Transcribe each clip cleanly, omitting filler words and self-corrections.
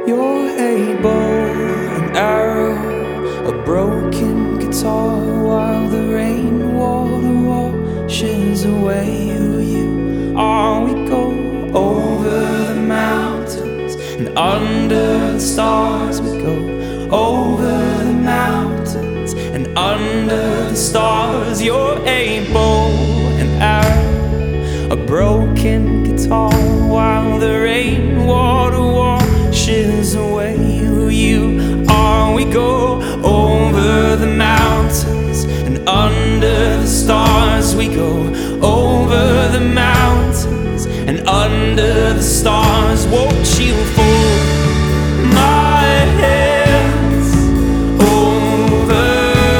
You're a bow, an arrow, a broken guitar, while the rainwater washes away who you are. We go over the mountains and under the stars. We go over the mountains and under the stars. You're a bow, an arrow, a broken guitar, while the rainwater washes away who you are. We go over the mountains and under the stars. We go over the mountains and under the stars. Won't you fold my hands over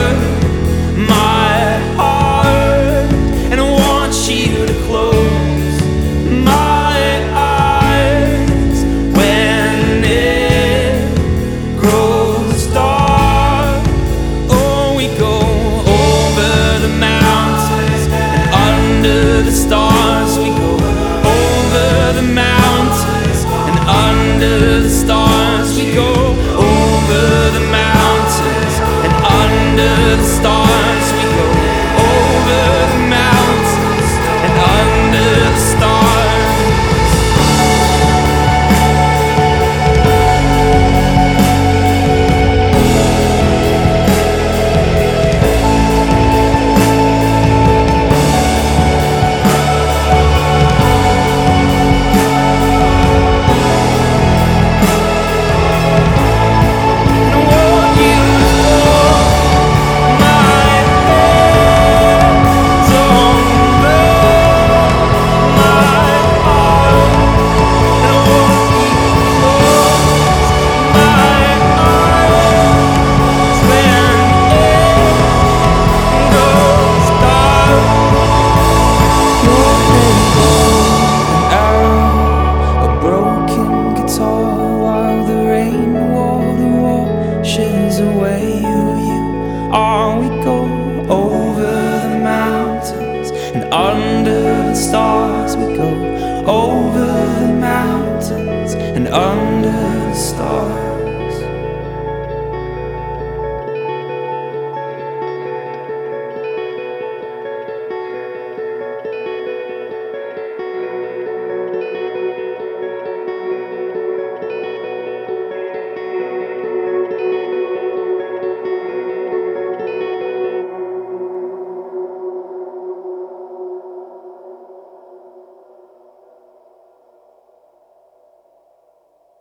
my heart, and I want you to close my eyes when it grows dark. Oh, we go over the mountains and under the stars.